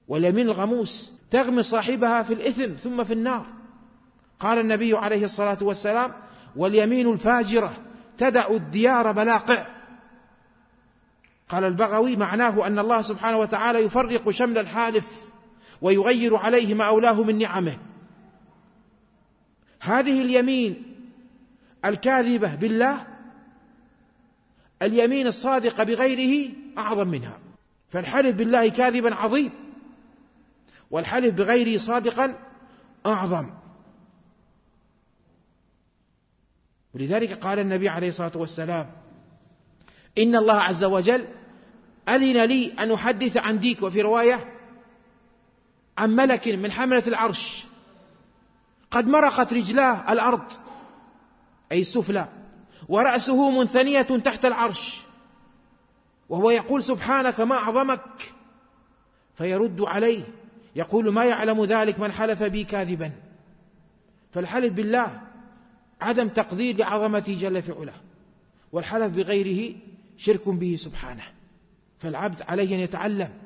واليمين الغموس تغمس صاحبها في الإثم ثم في النار. قال النبي عليه الصلاة والسلام: واليمين الفاجرة تدع الديار بلاقع. قال البغوي: معناه أن الله سبحانه وتعالى يفرق شمل الحالف ويغير عليه ما أولاه من نعمه. هذه اليمين الكاذبة بالله، اليمين الصادقة بغيره أعظم منها. فالحلف بالله كاذبا عظيم، والحلف بغيره صادقا أعظم. ولذلك قال النبي عليه الصلاة والسلام: إن الله عز وجل أذن لي أن أحدث عن ديك، وفي رواية عن ملك من حملة العرش قد مرقت رجلاه الأرض أي السفلى، ورأسه منثنية تحت العرش، وهو يقول: سبحانك ما أعظمك. فيرد عليه يقول: ما يعلم ذلك من حلف بي كاذبا. فالحلف بالله عدم تقدير لعظمته جل في علاه، والحلف بغيره شرك به سبحانه. فالعبد عليه أن يتعلم